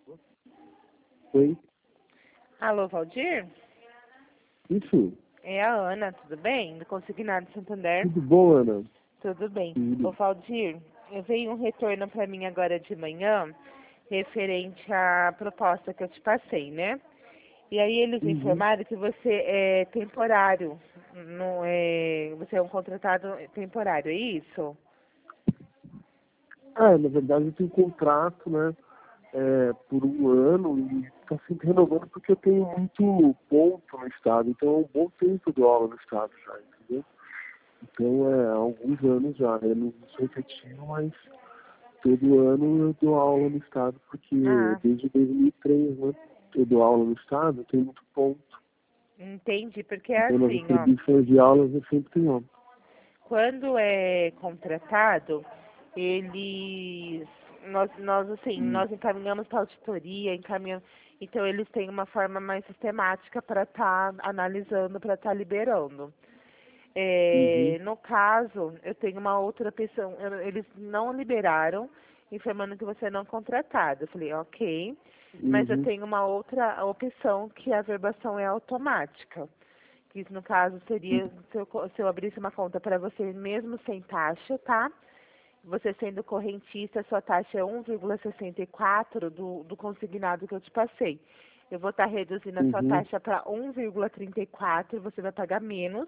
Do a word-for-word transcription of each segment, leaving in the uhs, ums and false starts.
Oi? Alô, Valdir? Isso. É a Ana, tudo bem? Do Consignado Santander. Tudo bom, Ana? Tudo bem. Tudo. Ô, Valdir, eu veio um retorno para mim agora de manhã, referente à proposta que eu te passei, né? E aí eles Uhum. informaram que você é temporário, não é, você é um contratado temporário, é isso? Ah, na verdade eu tenho um contrato, né? É, por um ano e está sempre renovando porque eu tenho muito ponto no estado, então é um bom tempo que eu dou aula no estado já, entendeu? Então é há alguns anos já, né? Não sou efetivo, mas todo ano eu dou aula no estado, porque Ah, desde dois mil e três, né? Eu dou aula no estado, eu tenho muito ponto. entendi, porque é Então nas assim, ó. atribuições de aulas eu sempre tenho aula. Quando é contratado, eles, nós, nós assim, Hum. nós encaminhamos para auditoria, encaminhamos, então eles têm uma forma mais sistemática para estar analisando, para estar liberando. Uhum. É, no caso, eu tenho uma outra opção, eu- eles não liberaram, informando que você não é contratado. Eu falei, ok, mas eu Uhum. tenho uma outra opção que a verbação é automática. Que isso, no caso, seria se eu, co- se eu abrisse uma conta para você mesmo sem taxa, tá? Você sendo correntista, sua taxa é um vírgula sessenta e quatro do, do consignado que eu te passei. Eu vou estar reduzindo a sua Uhum. taxa para um vírgula trinta e quatro, você vai pagar menos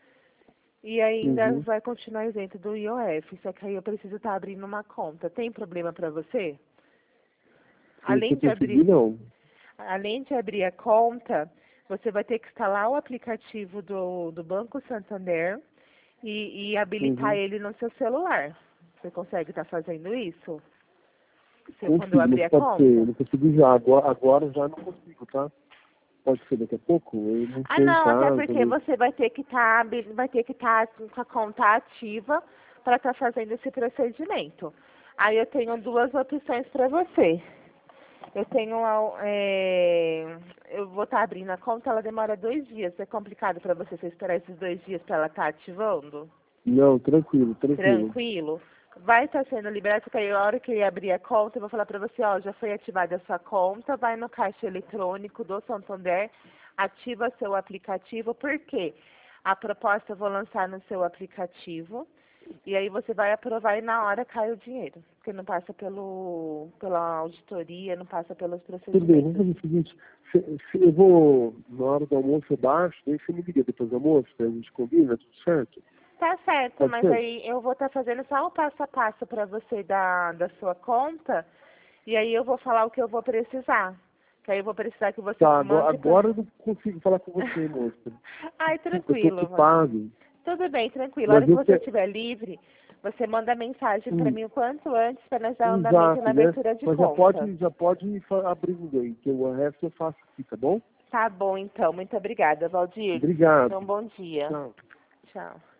e ainda Uhum. vai continuar isento do I O F. Só que aí eu preciso estar abrindo uma conta. Tem problema para você? Pelo que Além eu de percebi, abrir não. Além de abrir a conta, você vai ter que instalar o aplicativo do, do Banco Santander e, e habilitar Uhum. ele no seu celular. Você consegue estar fazendo isso? Se eu, quando eu Consigo, abrir mas a pode ser, conta? não consigo já. Agora, agora já não consigo, tá? Pode ser daqui a pouco? Eu não Ah, estou em não, até casa. porque Não... você vai ter que estar vai ter que estar com a conta ativa para estar fazendo esse procedimento. Aí eu tenho duas opções para você. Eu tenho a- é, eu vou estar abrindo a conta, ela demora dois dias. É complicado para você, você esperar esses dois dias para ela estar ativando? não, tranquilo, tranquilo. Tranquilo? Vai estar sendo liberado, porque aí a hora que eu abrir a conta, eu vou falar para você, ó, já foi ativada a sua conta, vai no caixa eletrônico do Santander, ativa seu aplicativo, por quê? A proposta eu vou lançar no seu aplicativo, e aí você vai aprovar e na hora cai o dinheiro, porque não passa pelo, pela auditoria, não passa pelos Tudo bem, vamos procedimentos. fazer o seguinte. Se, se eu vou, na hora do almoço, eu baixo, daí você me liga depois do almoço, daí a gente combina, tudo certo? Tá certo, Pode mas ser? aí eu vou estar fazendo só o passo a passo para você da, da sua conta, e aí eu vou falar o que eu vou precisar. Que aí eu vou precisar que você Tá, agora, mande pra... agora eu não consigo falar com você, moça. Ai, Desculpa, eu tô tranquilo, Valdir. ocupado. Tudo bem, tranquilo. A hora Mas que eu você quero... estiver livre, você manda mensagem para Hum, mim o quanto antes para nós dar andamento na exato, né? abertura de Mas já conta. pode, já pode ir fa- abrindo aí, que o resto eu faço aqui, tá bom? Tá bom, então. Muito obrigada, Valdir. Obrigado. Então, bom dia. Tchau. Tchau.